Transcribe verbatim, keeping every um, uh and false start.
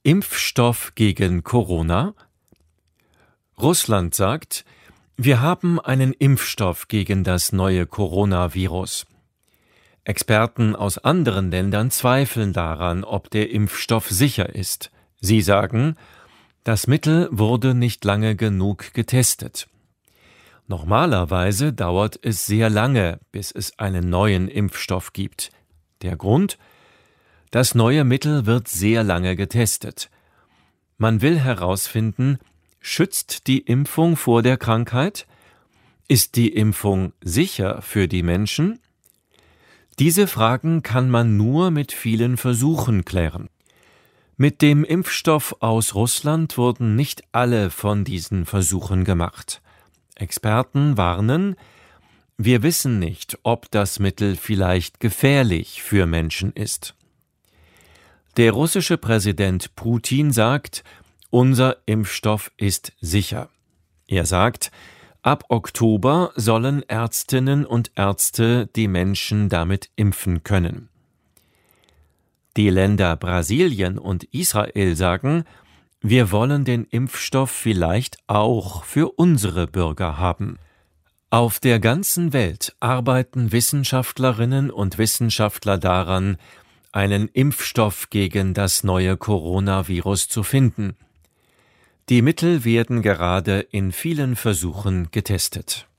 Impfstoff gegen Corona? Russland sagt, wir haben einen Impfstoff gegen das neue Coronavirus. Experten aus anderen Ländern zweifeln daran, ob der Impfstoff sicher ist. Sie sagen, das Mittel wurde nicht lange genug getestet. Normalerweise dauert es sehr lange, bis es einen neuen Impfstoff gibt. Der Grund? Das neue Mittel wird sehr lange getestet. Man will herausfinden, schützt die Impfung vor der Krankheit? Ist die Impfung sicher für die Menschen? Diese Fragen kann man nur mit vielen Versuchen klären. Mit dem Impfstoff aus Russland wurden nicht alle von diesen Versuchen gemacht. Experten warnen, wir wissen nicht, ob das Mittel vielleicht gefährlich für Menschen ist. Der russische Präsident Putin sagt, unser Impfstoff ist sicher. Er sagt, ab Oktober sollen Ärztinnen und Ärzte die Menschen damit impfen können. Die Länder Brasilien und Israel sagen, wir wollen den Impfstoff vielleicht auch für unsere Bürger haben. Auf der ganzen Welt arbeiten Wissenschaftlerinnen und Wissenschaftler daran, einen Impfstoff gegen das neue Coronavirus zu finden. Die Mittel werden gerade in vielen Versuchen getestet.